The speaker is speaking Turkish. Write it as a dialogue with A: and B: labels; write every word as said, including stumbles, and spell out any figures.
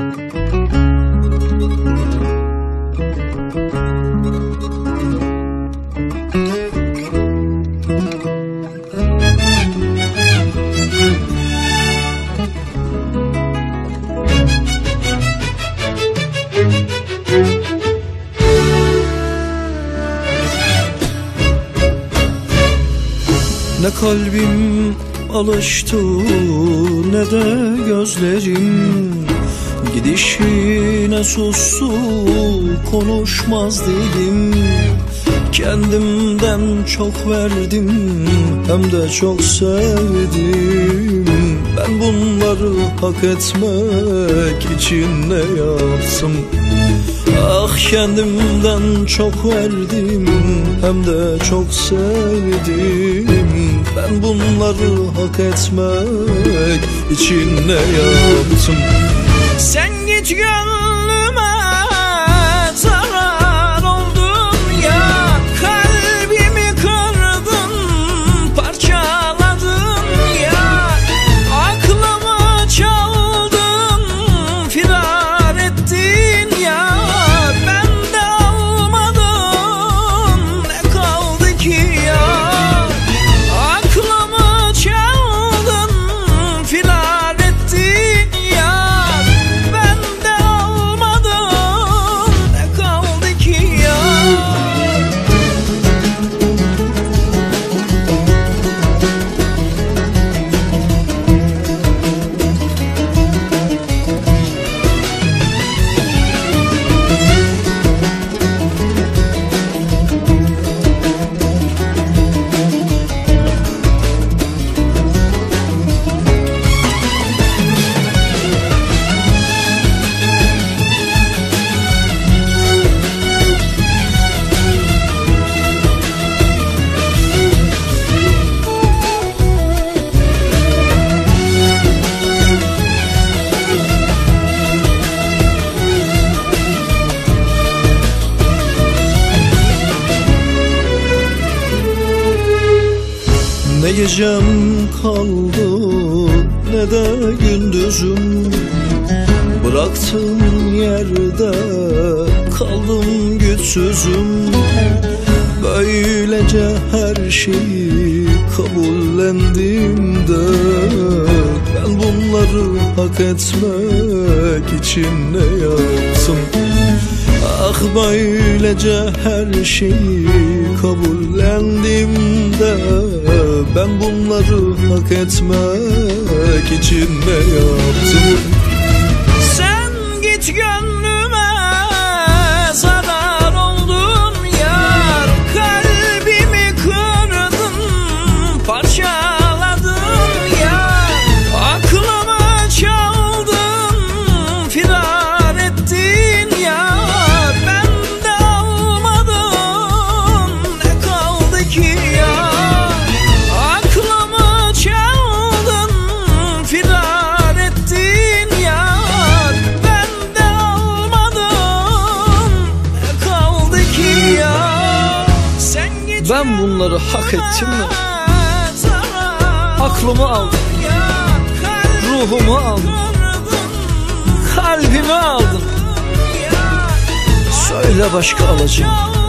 A: Ne kalbim alıştı ne de gözlerim, gidişine sustu konuşmaz dilim. Kendimden çok verdim hem de çok sevdim. Ben bunları hak etmek için ne yaptım? Ah, kendimden çok verdim hem de çok sevdim. Ben bunları hak etmek için ne yaptım? Sen git gönlüme zarar oldun ya, kalbimi kırdın, parçaladın ya, aklımı çaldın, firar ettin ya. Ben de almadım, ne kaldı ki ya? Aklımı çaldın, firar ettin ya. Ben de almadım, ne kaldı ki ya? Ne gecem kaldı ne de gündüzüm, bıraktığım yerde kaldım güçsüzüm. Böylece her şeyi kabullendim de ben bunları hak etmek için ne yaptım? Ah, böylece her şeyi kabullendim de ben bunları hak etmek için ne yaptım? Sen git gönlüme zarar oldun yar, kalbimi kırdın, parçaladın ya, aklımı çaldın, firar ettin ya. Ben de almadım, ne kaldı ki ya? Aklımı çaldın, firar ettin ya. Ben de almadım, ne kaldı ki ya? Sen git, ben bunları hak ettim mi? Aklımı aldın, ruhumu aldın, kalbimi aldın. Söyle başka alacağım